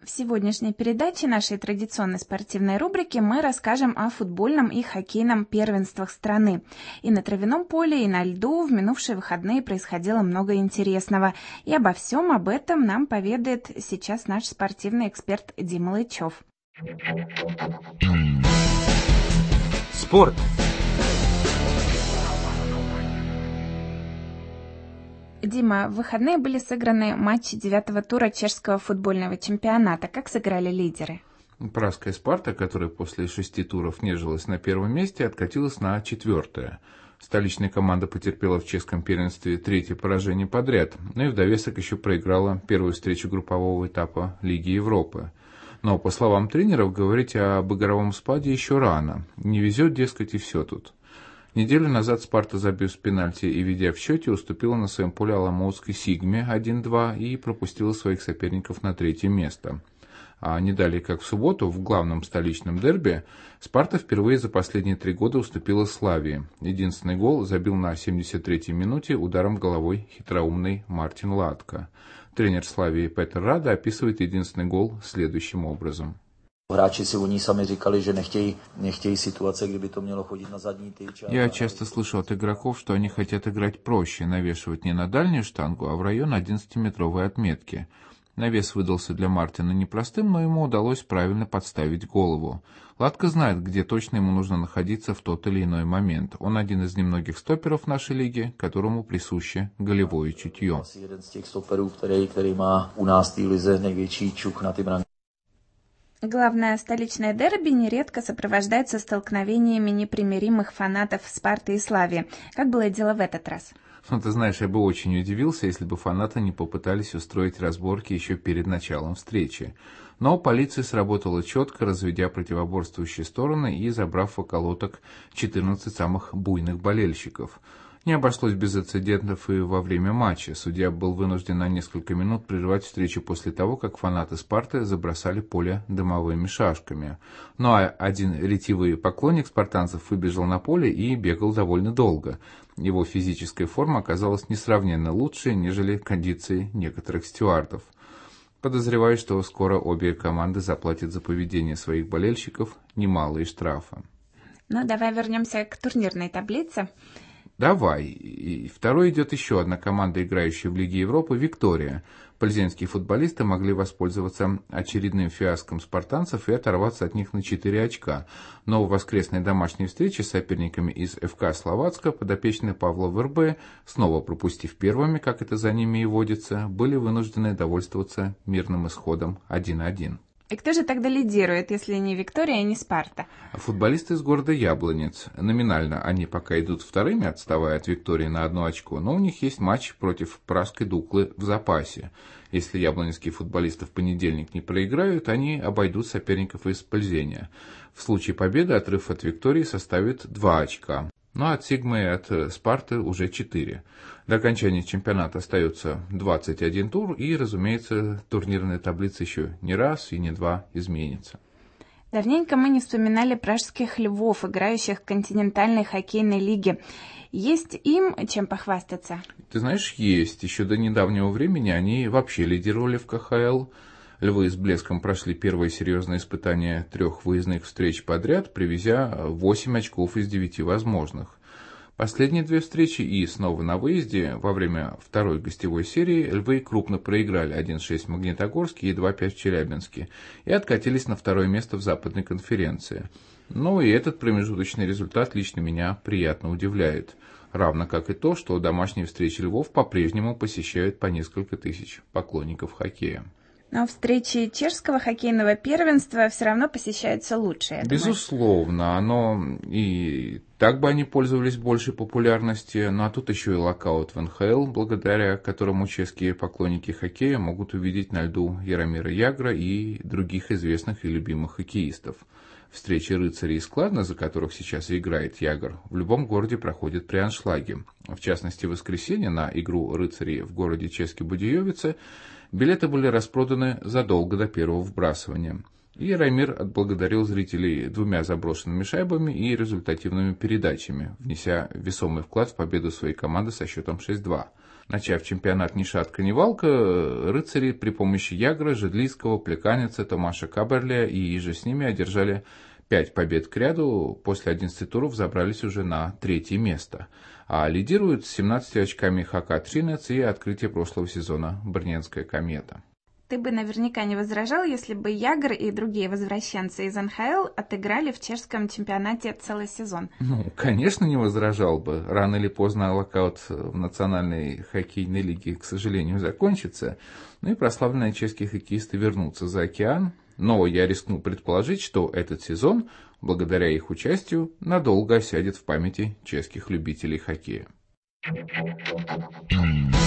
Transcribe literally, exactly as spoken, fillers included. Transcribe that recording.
В сегодняшней передаче нашей традиционной спортивной рубрики мы расскажем о футбольном и хоккейном первенствах страны. И на травяном поле, и на льду в минувшие выходные происходило много интересного. И обо всем об этом нам поведает сейчас наш спортивный эксперт Дима Лычев. Спорт. Дима, в выходные были сыграны матчи девятого тура чешского футбольного чемпионата. Как сыграли лидеры? Пражская «Спарта», которая после шести туров нежилась на первом месте, откатилась на четвертое. Столичная команда потерпела в чешском первенстве третье поражение подряд, но и в довесок еще проиграла первую встречу группового этапа Лиги Европы. Но, по словам тренеров, говорить об игровом спаде еще рано. Не везет, дескать, и все тут. Неделю назад «Спарта», забив с пенальти и ведя в счете, уступила на своем поле Оломоутской «Сигме» один-два и пропустила своих соперников на третье место. А не далее, как в субботу, в главном столичном дерби, «Спарта» впервые за последние три года уступила «Славии». Единственный гол забил на семьдесят третьей минуте ударом головой хитроумный Мартин Латко. Тренер «Славии» Петр Рада описывает единственный гол следующим образом. Hráči si oni sami říkali, že nechtějí, nechtějí situace, kdyby to mělo chodit на задний tyč. Я часто слышу от игроков, что они хотят играть проще, навешивать не на дальнюю штангу, а в район одиннадцатиметровой отметки. Навес выдался для Мартина непростым, но ему удалось правильно подставить голову. Латко знает, где точно ему нужно находиться в тот или иной момент. Он один из немногих стоперов нашей лиги, которому присуще голевое чутье. Jeden z těch stoperů, který, který má u nás té lize největší čuch на ty branky. Главное столичное дерби нередко сопровождается столкновениями непримиримых фанатов «Спарты» и «Славии». Как было дело в этот раз? Ну, ты знаешь, я бы очень удивился, если бы фанаты не попытались устроить разборки еще перед началом встречи. Но полиция сработала четко, разведя противоборствующие стороны и забрав в околоток четырнадцать самых буйных болельщиков. Не обошлось без инцидентов и во время матча. Судья был вынужден на несколько минут прервать встречу после того, как фанаты «Спарты» забросали поле дымовыми шашками. Ну а один ретивый поклонник спартанцев выбежал на поле и бегал довольно долго. Его физическая форма оказалась несравненно лучше, нежели кондиции некоторых стюардов. Подозреваю, что скоро обе команды заплатят за поведение своих болельщиков немалые штрафы. Ну, давай вернемся к турнирной таблице. Давай. И второй идет еще одна команда, играющая в Лиге Европы, «Виктория». Плзенские футболисты могли воспользоваться очередным фиаском спартанцев и оторваться от них на четыре очка. Но в воскресной домашней встрече с соперниками из эф ка Словацка подопечные Павла Вербе, снова пропустив первыми, как это за ними и водится, были вынуждены довольствоваться мирным исходом один-один. И кто же тогда лидирует, если не «Виктория» и не «Спарта»? Футболисты из города Яблонец. Номинально они пока идут вторыми, отставая от «Виктории» на одно очко, но у них есть матч против Пражской «Дуклы» в запасе. Если яблонецкие футболисты в понедельник не проиграют, они обойдут соперников из Плзеня. В случае победы отрыв от «Виктории» составит два очка. Ну а от «Сигмы» и от «Спарты» уже четыре. До окончания чемпионата остается двадцать один тур, и, разумеется, турнирная таблица еще не раз и не два изменится. Давненько мы не вспоминали пражских «Львов», играющих в континентальной хоккейной лиге. Есть им чем похвастаться? Ты знаешь, есть. Еще до недавнего времени они вообще лидировали в ка ха эл. «Львы» с блеском прошли первое серьезное испытание трех выездных встреч подряд, привезя восемь очков из девяти возможных. Последние две встречи и снова на выезде во время второй гостевой серии «Львы» крупно проиграли один шесть в Магнитогорске и два пять в Челябинске и откатились на второе место в Западной конференции. Ну и этот промежуточный результат лично меня приятно удивляет. Равно как и то, что домашние встречи «Львов» по-прежнему посещают по несколько тысяч поклонников хоккея. Но встречи чешского хоккейного первенства все равно посещаются лучше, я думаю. Безусловно, оно и так бы они пользовались большей популярностью, ну а тут еще и локаут в эн ха эл, благодаря которому чешские поклонники хоккея могут увидеть на льду Яромира Ягра и других известных и любимых хоккеистов. Встречи рыцарей и Складно, за которых сейчас и играет Ягр, в любом городе проходят при аншлаге. В частности, в воскресенье на игру рыцарей в городе Чески Будеевице билеты были распроданы задолго до первого вбрасывания. И Яромир отблагодарил зрителей двумя заброшенными шайбами и результативными передачами, внеся весомый вклад в победу своей команды со счетом шесть-два. Начав чемпионат ни шатка, ни валка, рыцари при помощи Ягра, Жедлийского, Плеканица, Томаша Каберля и иже с ними одержали пять побед к ряду, после одиннадцати туров забрались уже на третье место. А лидируют с семнадцатью очками ХК Тринец и открытие прошлого сезона Брненская комета. Ты бы наверняка не возражал, если бы Ягр и другие возвращенцы из эн ха эл отыграли в чешском чемпионате целый сезон. Ну, конечно, не возражал бы. Рано или поздно локаут в национальной хоккейной лиге, к сожалению, закончится, ну и прославленные чешские хоккеисты вернутся за океан. Но я рискну предположить, что этот сезон, благодаря их участию, надолго осядет в памяти чешских любителей хоккея.